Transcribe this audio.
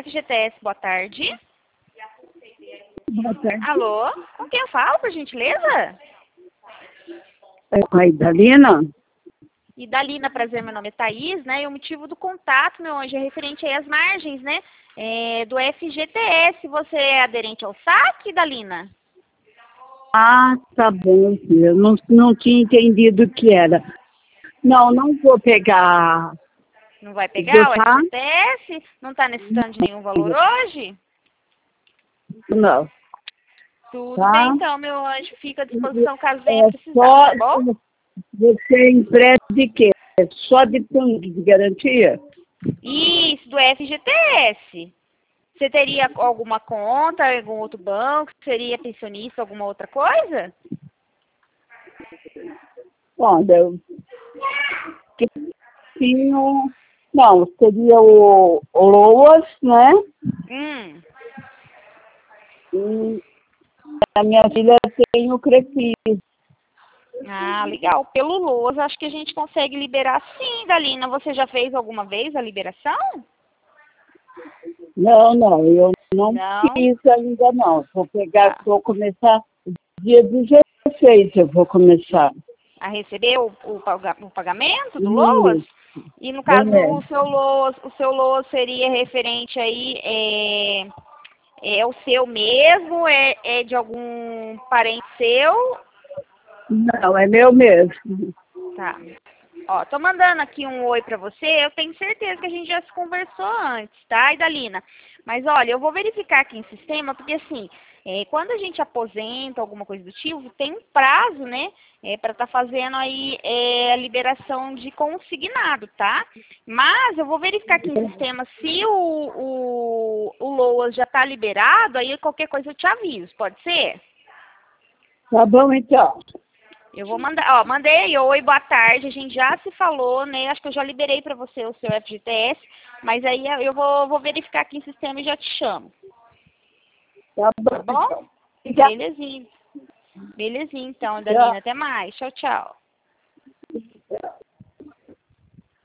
FGTS, boa tarde. Boa tarde. Alô? Com quem eu falo, por gentileza? É com a Idalina? E Dalina, prazer, meu nome é Thaís, né? E o motivo do contato, meu anjo, é referente aí às margens, né? Do FGTS. Você é aderente ao saque, Dalina? Ah, tá bom, filha. Eu não tinha entendido o que era. Não vou pegar. Não vai pegar o Tá? FGTS? Não está necessitando de nenhum valor hoje? Não. Tudo bem, Tá? então, meu anjo. Fica à disposição caso venha É precisar, só. tá bom? Você empresta de quê? É só de fundo de garantia? Isso, do FGTS. Você teria alguma conta, algum outro banco? Seria pensionista, alguma outra coisa? Bom, eu tinha. Não, seria o Loas, né? Hum. E a minha filha tem o Crefis. Ah, legal. Pelo LOAS, acho que a gente consegue liberar sim, Dalina. Você já fez alguma vez a liberação? Não, eu não Não? fiz ainda não. Tá. Vou começar dia 16, eu vou começar. A receber o pagamento do LOAS? Isso, E no caso, é. o seu LOAS seria referente aí, é o seu mesmo? É de algum parente seu? Não, é meu mesmo. Tá. Ó, tô mandando aqui um oi pra você. Eu tenho certeza que a gente já se conversou antes, tá, Idalina? Mas olha, eu vou verificar aqui em sistema, porque assim, quando a gente aposenta alguma coisa do tipo, tem um prazo, né, para estar fazendo aí a liberação de consignado, tá? Mas eu vou verificar aqui em sistema se o LOAS já tá liberado, aí qualquer coisa eu te aviso, pode ser? Tá bom, então. Eu vou mandar, ó, mandei aí, oi, boa tarde, a gente já se falou, né, acho que eu já liberei para você o seu FGTS, mas aí eu vou verificar aqui em sistema e já te chamo, Tá tá bom, bom? então. Belezinha. Belezinha, então, Dalina, até mais, tchau, tchau. Tchau.